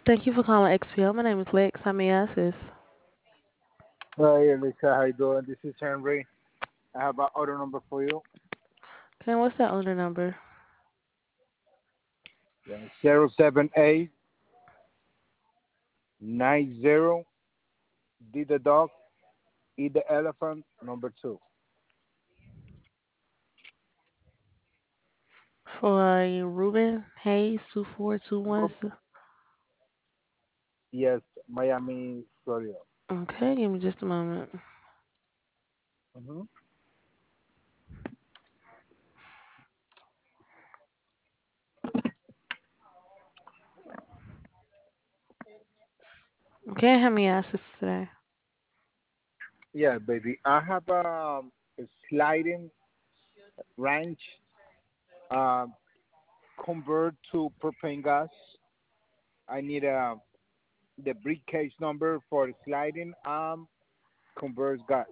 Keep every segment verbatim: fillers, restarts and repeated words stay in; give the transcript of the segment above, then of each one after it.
Thank you for calling X P L. My name is Lex. How may I assist? Hi, Elisa. How you doing? This is Henry. I have an order number for you. Okay, what's that order number? Yeah, zero seven eight nine zero D the dog, E the elephant, number two. For Ruben Hayes, two four two one. Group, yes, Miami, Florida. Okay, give me just a moment. Mm-hmm. Okay, how may I assist today? Yeah, baby. I have um, a sliding ranch um, convert to propane gas. I need uh, the briefcase number for sliding um convert gas.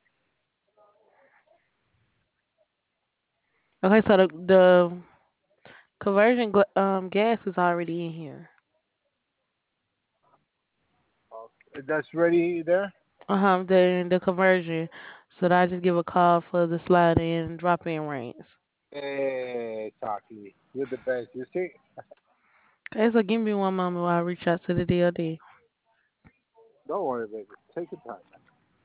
Okay, so the the conversion gl- um gas is already in here. That's ready there. Uh huh. The the conversion. So that I just give a call for the slide in drop in range. Exactly. You're the best. You see? Okay, so give me one moment while I reach out to the D O D. Don't worry, baby. Take your time.